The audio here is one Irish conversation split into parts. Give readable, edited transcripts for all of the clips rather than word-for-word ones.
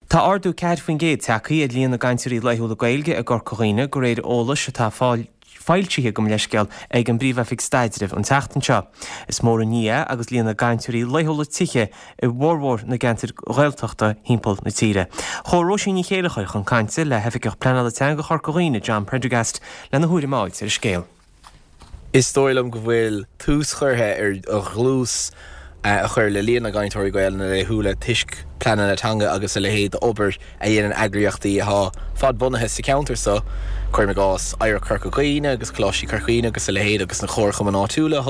Tá ardú cead faoin géad tacaí a líon na gaiintúirí leithúla gailge a gur choghine go réad ólas a tá fáiltíthe gom leisceal ag an bríomh fig staidirh an teachtain seo. Is mór ní agus líon na gaiintúirí leithúla tiche i bhórhór na gaiintir ghailteachta hímpel na tíre. Chóróisí ní chéalacha chun caiinte le heficeach planala teanga chur choghine John Prendergast le na thuairi máid ar scéal. Is stoilm go bhfuil tús churthe ar a ghlús a chur le líon na gaiintóirí gail na le thuúla tuisc planan na tanga agus a le héad obair a dhéanaan agriochtaí a fad bunathe sa counter so chuir me gás air carcaíine agus chlásí carcaíine agus a le héad agus na chórcha man átúla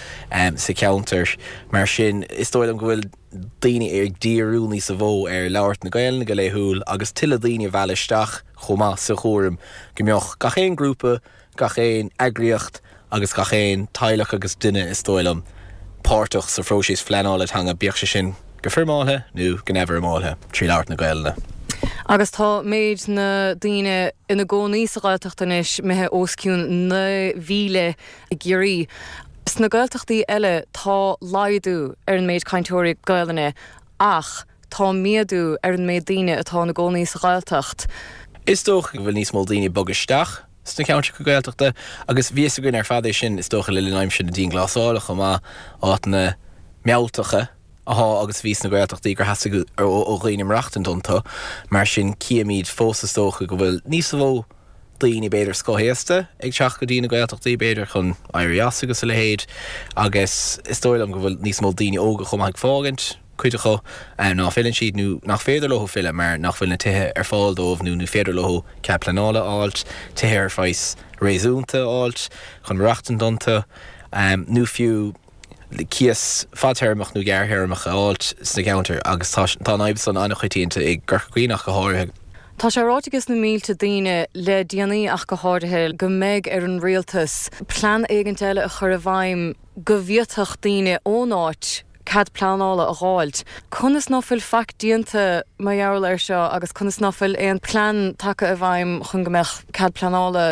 sa counter mar sin is stoilm go bhfuil daoine ar díarúní sa bhó ar labhart na gail na go le thuúil agus tuile daoine bhealaisteach chomá sa chóirim go mbeoch gachéon grúpa gachéon agriocht agus gachéon teilech agus duine is stoilm pártach sa fróisís fleanála hanga bíoch sin go firmáthe nó go never máthe trí labhart na gailna. Agus tá méid na daoine ina gcónaí sa gailteachtanis methe osciún na bhíle i gcéirí. Is na gailteachtaí eile tá laidú ar an méid cainteoirí gailne ach tá miadú ar an méid daoine atá na gcónaí sa gailteacht. Is tóch go bhfuil níos mó daoine bogisteach sna counter go gailteachta agus bhíos a gin ar fadéis sin is tócha le leim sin na dín glasála chumá áit na mealtacha agus vís na gailteachtaí gur hasasa go ó ghaoinim reachtan donta mar sin ciamíd fósas tócha go bhfuil níos bhó daoine beidir scóhéasta ag teach go dtí na gailteachtaí beidir chun éirí agus a le héad agus is stoilm go bhfuil níos mó daoine óga chum ag fágant cuidecho nach fillin siad nó nach féidir loth fille mar nach bhfuil na tithe ar fáil dómh nó féidir loth ceap planála áilt tithe ar fáis réasúnta áilt chun reachtan donta nó fiú Kias fadhermach nó gearhermach áilt sna counter agus tá naibh san anna chuitiínta ag gurchaíach go háirithe. Tá sé ráitigus na mílte daoine le déanaí ach go háirithe go méid ar an rialtas plan éigeanteile a chur a bhaim go bhíothach daoine ónáit cad planála a gháilt. Conas nófuil fac díanta maiall ar seo agus conas nófuil éon plan take a bhaim chun gombeach cad planála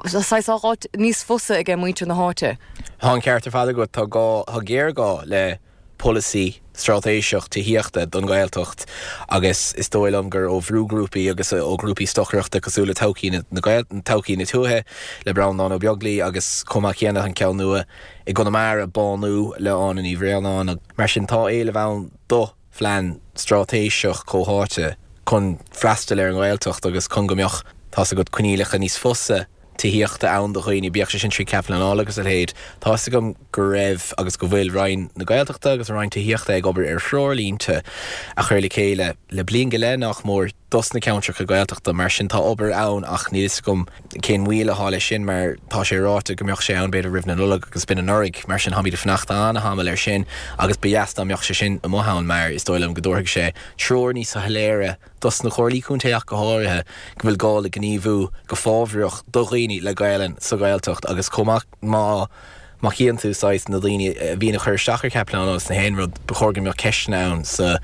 áit níos fusa ag muinte na háte. Tá an ceartar fada go tá géir gá le policy stratéiseach tííochta don gailtocht agus is dóilm gur ó bhrúgrúpaí agus ó grúpaí stochreachta cosúla taucíine na taucíine túthe le bram ná ó beaglí agus comá chéanana an ceall nua i gona mar a banú leán í bhréanán mar sin tá éile bhain do phlean stratéiseach cóháte chun freistal ar an gailtocht agus chun gombeoch tá sa go cuinílacha níos fusa tííochta ann do chuoine bíoch sin trí ceaplanál agus a héad tá sa gom go raibh agus go bhfuil rain na gailteachta agus rain tííochta ag obair ar shrálínte a chuirla chéile le blion go le nach mór dos na counter go gailteachta mar sin tá obair ann ach níos gom cén mhuiile hála sin mar tá sé ráta go mbeoch sé an beidir ribh na nula agus bin an orig mar sin haíidir fnaachta anna hamal ar sin agus beasta mbeoch sé sin a mthán mar is dóilm go dúirtha sé trúr níos a heléire dos na chorlíúntaach go háirithe go bhfuil gála gníomhú go fábhreoch do rií le gailen sa gailtocht agus comach má chéan tú sáis na daoine bhína chuir stachar ceaplanás na héanrod bechorgan me ceisnán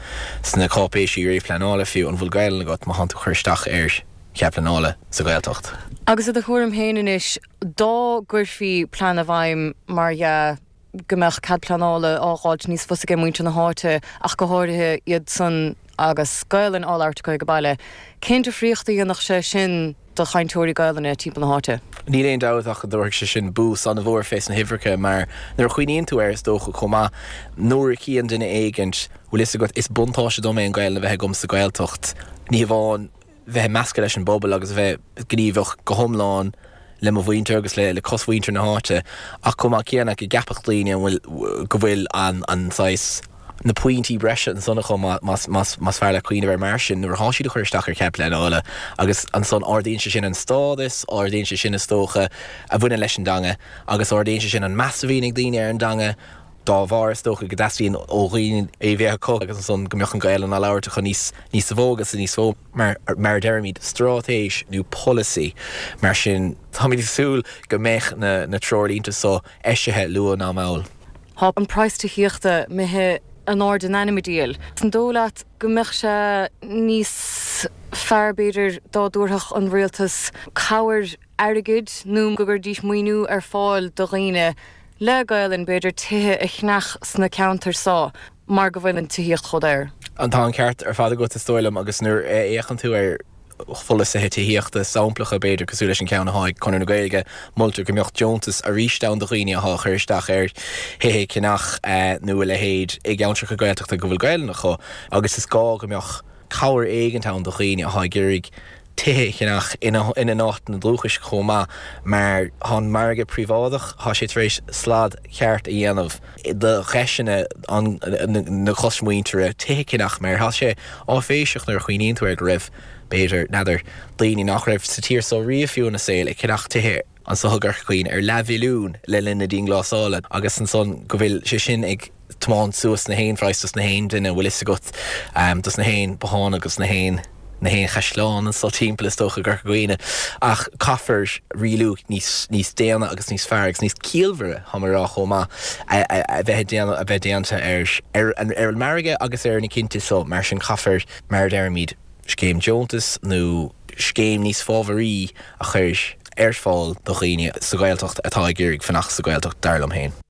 sna cápéisí réomh planála fiú an bhfuil gailen le got má hanú chuir stach ar ceaplanala sa gailtocht. Agus a chuirm héanaan is dá gurfií plan a bhaim mar gombeach cad planála ágáilt níos fusa go muinte na háte ach go háirithe iad san agus gailen álartcha go baile. Cénta fríochtaí nach sé sin do chaintóirí gailanna timp na háte. Ní léon dáach go dúirh sé sin bús an bhór fés na hifricha mar nar chuoíonn tú ar dócha chumá nuair cían duine éigent bhfuil is go is buntáise do mé an gail a bheith gom sa gailtocht. Ní bháin bheith measca leis an bobbal agus bheith gníomhah go thomláin le mo bhaointe agus le cosmhaointe na háte ach chumá céanna go gapach líine go bhfuil an sais na pointí breise an sonna chum mas fearla cuioine bhar mar sin nuair háisiad chuir stachar ceaplanala agus an son ordaon se sin an stádas ordaon se sin is tócha a bhuina leis an dange agus ordaon se sin an massahínig daoine ar an dange dá bhar tócha go dasíon óghíon é bheith có agus an son gombeoch an gail an aláirte chu níos sa bhógus a níos fó mar deirmid stratéis nó policy mar sin táid súil go méich na trolínta so eisithe luan ná máil. Tá an praistííochta methe an ord an animidíal. An dólaat go meach se níos fearbéidir dá dúrthach an rialtas cabhair airgid nó go gur díos muoinú ar fáil do riine le gailen beidir tithe a chnach sna counter sá. mar go bhfuil an tíocht chodéir. An tá ceart fád go stoilm agus nuair échan tú fulla sa hitííochtta samplacha beidir cosú leis an ceanna háid chunar na Gaeilge multar go mbeocht Jonetas a rístáin do chuoine a chuirteach hé cinach nua le héad ag geantracha Gaeltachta go bhfuil Gaeilena chu agus is gá go mbeoch cabhair éigentán do chuoine a háigeirigh cinach ina nácht na dlúchas chomá mar hán marga privádach há sé éis slad ceart a dhéanamh de cheisina na chosmuointere cinach mar há sé á féiseach nar chuoíonn tú ag raibh beidir nadidir daoine nach raibh sa tír so riamhfiú na saoil ag cinach tuthe an sothgar chuoin levilún le linna dín glásála agus an son go bhfuil sé sin ag tmáin suas na héin freistas na héin duine bhfuil is agat dus na héin behána agus na héin chaisláán an sol timppla tócha gur goine ach caafar riú níos déana agus níos feargus níos cíalmhre hamarrá chomá a bheith déanta ar an marige agus ar na cinnte so mar sin caafar mar dermid scéim Jonetas nó scéim níos fábharí a chuir ar fáil do chuoine sa Gaeltacht atá ag géirigh fannach sa Gaeltacht darlam héin.